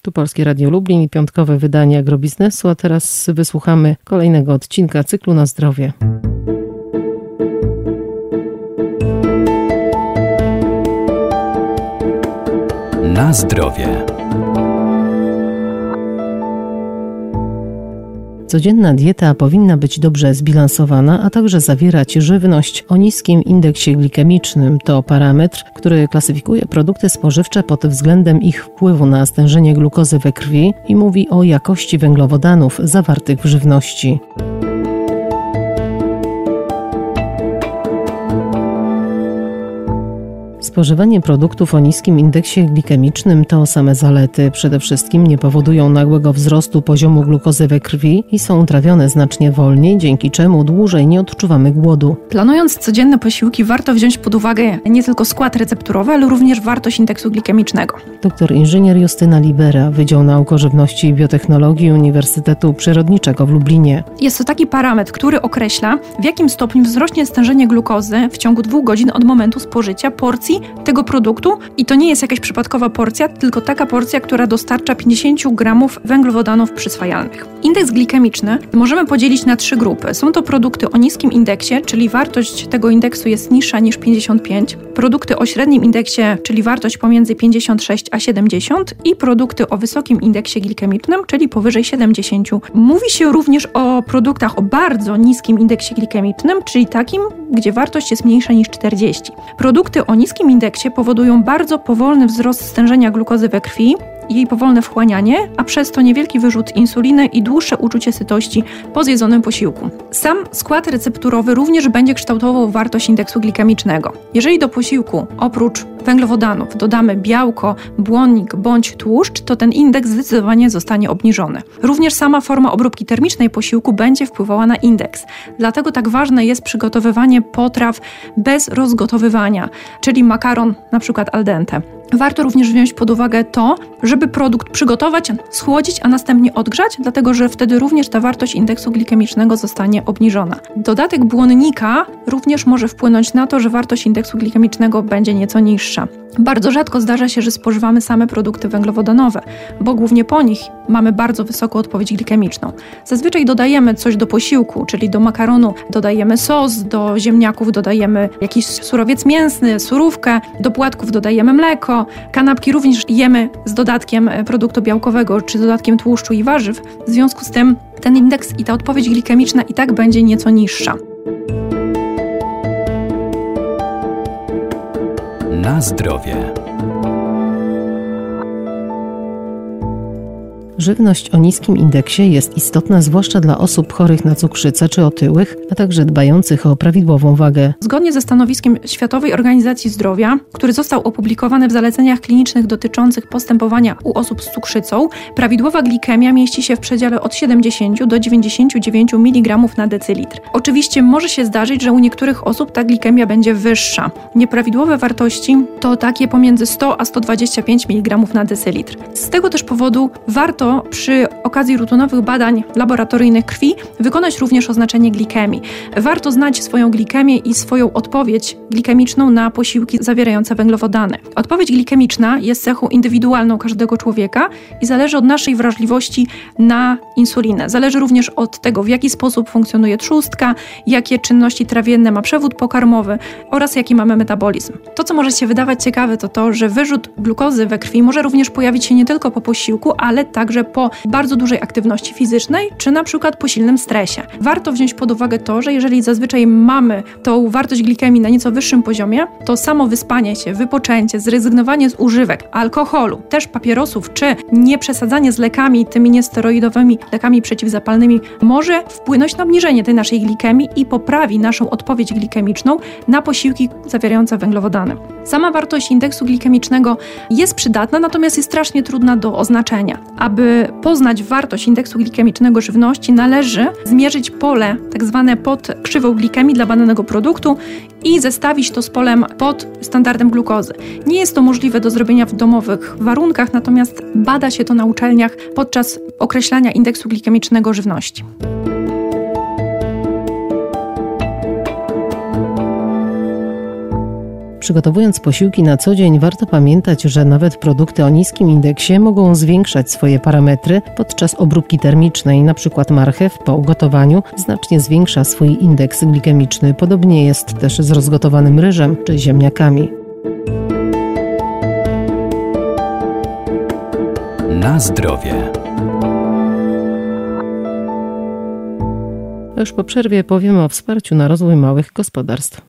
Tu Polskie Radio Lublin i piątkowe wydanie Agrobiznesu, a teraz wysłuchamy kolejnego odcinka cyklu Na zdrowie. Na zdrowie. Codzienna dieta powinna być dobrze zbilansowana, a także zawierać żywność o niskim indeksie glikemicznym. To parametr, który klasyfikuje produkty spożywcze pod względem ich wpływu na stężenie glukozy we krwi i mówi o jakości węglowodanów zawartych w żywności. Spożywanie produktów o niskim indeksie glikemicznym to same zalety. Przede wszystkim nie powodują nagłego wzrostu poziomu glukozy we krwi i są trawione znacznie wolniej, dzięki czemu dłużej nie odczuwamy głodu. Planując codzienne posiłki, warto wziąć pod uwagę nie tylko skład recepturowy, ale również wartość indeksu glikemicznego. Doktor inżynier Justyna Libera, Wydział Nauk o Żywności i Biotechnologii Uniwersytetu Przyrodniczego w Lublinie. Jest to taki parametr, który określa, w jakim stopniu wzrośnie stężenie glukozy w ciągu 2 godzin od momentu spożycia porcji tego produktu i to nie jest jakaś przypadkowa porcja, tylko taka porcja, która dostarcza 50 gramów węglowodanów przyswajalnych. Indeks glikemiczny możemy podzielić na 3 grupy. Są to produkty o niskim indeksie, czyli wartość tego indeksu jest niższa niż 55, produkty o średnim indeksie, czyli wartość pomiędzy 56 a 70 i produkty o wysokim indeksie glikemicznym, czyli powyżej 70. Mówi się również o produktach o bardzo niskim indeksie glikemicznym, czyli takim, gdzie wartość jest mniejsza niż 40. Produkty o niskim indeksie powodują bardzo powolny wzrost stężenia glukozy we krwi, jej powolne wchłanianie, a przez to niewielki wyrzut insuliny i dłuższe uczucie sytości po zjedzonym posiłku. Sam skład recepturowy również będzie kształtował wartość indeksu glikemicznego. Jeżeli do posiłku oprócz węglowodanów dodamy białko, błonnik bądź tłuszcz, to ten indeks zdecydowanie zostanie obniżony. Również sama forma obróbki termicznej posiłku będzie wpływała na indeks. Dlatego tak ważne jest przygotowywanie potraw bez rozgotowywania, czyli makaron na przykład al dente. Warto również wziąć pod uwagę to, żeby produkt przygotować, schłodzić, a następnie odgrzać, dlatego że wtedy również ta wartość indeksu glikemicznego zostanie obniżona. Dodatek błonnika również może wpłynąć na to, że wartość indeksu glikemicznego będzie nieco niższa. Bardzo rzadko zdarza się, że spożywamy same produkty węglowodanowe, bo głównie po nich mamy bardzo wysoką odpowiedź glikemiczną. Zazwyczaj dodajemy coś do posiłku, czyli do makaronu dodajemy sos, do ziemniaków dodajemy jakiś surowiec mięsny, surówkę, do płatków dodajemy mleko, kanapki również jemy z dodatkiem produktu białkowego czy z dodatkiem tłuszczu i warzyw. W związku z tym ten indeks i ta odpowiedź glikemiczna i tak będzie nieco niższa. Na zdrowie. Żywność o niskim indeksie jest istotna zwłaszcza dla osób chorych na cukrzycę czy otyłych, a także dbających o prawidłową wagę. Zgodnie ze stanowiskiem Światowej Organizacji Zdrowia, który został opublikowany w zaleceniach klinicznych dotyczących postępowania u osób z cukrzycą, prawidłowa glikemia mieści się w przedziale od 70 do 99 mg na decylitr. Oczywiście może się zdarzyć, że u niektórych osób ta glikemia będzie wyższa. Nieprawidłowe wartości to takie pomiędzy 100 a 125 mg na decylitr. Z tego też powodu warto przy okazji rutynowych badań laboratoryjnych krwi wykonać również oznaczenie glikemii. Warto znać swoją glikemię i swoją odpowiedź glikemiczną na posiłki zawierające węglowodany. Odpowiedź glikemiczna jest cechą indywidualną każdego człowieka i zależy od naszej wrażliwości na insulinę. Zależy również od tego, w jaki sposób funkcjonuje trzustka, jakie czynności trawienne ma przewód pokarmowy oraz jaki mamy metabolizm. To, co może się wydawać ciekawe, to to, że wyrzut glukozy we krwi może również pojawić się nie tylko po posiłku, ale także po bardzo dużej aktywności fizycznej, czy na przykład po silnym stresie. Warto wziąć pod uwagę to, że jeżeli zazwyczaj mamy tą wartość glikemii na nieco wyższym poziomie, to samo wyspanie się, wypoczęcie, zrezygnowanie z używek alkoholu, też papierosów, czy nieprzesadzanie z lekami, tymi niesteroidowymi lekami przeciwzapalnymi może wpłynąć na obniżenie tej naszej glikemii i poprawi naszą odpowiedź glikemiczną na posiłki zawierające węglowodany. Sama wartość indeksu glikemicznego jest przydatna, natomiast jest strasznie trudna do oznaczenia. Aby poznać wartość indeksu glikemicznego żywności, należy zmierzyć pole tak zwane pod krzywą glikemii dla badanego produktu i zestawić to z polem pod standardem glukozy. Nie jest to możliwe do zrobienia w domowych warunkach, natomiast bada się to na uczelniach podczas określania indeksu glikemicznego żywności. Przygotowując posiłki na co dzień, warto pamiętać, że nawet produkty o niskim indeksie mogą zwiększać swoje parametry podczas obróbki termicznej. Na przykład marchew po ugotowaniu znacznie zwiększa swój indeks glikemiczny. Podobnie jest też z rozgotowanym ryżem czy ziemniakami. Na zdrowie. Już po przerwie powiemy o wsparciu na rozwój małych gospodarstw.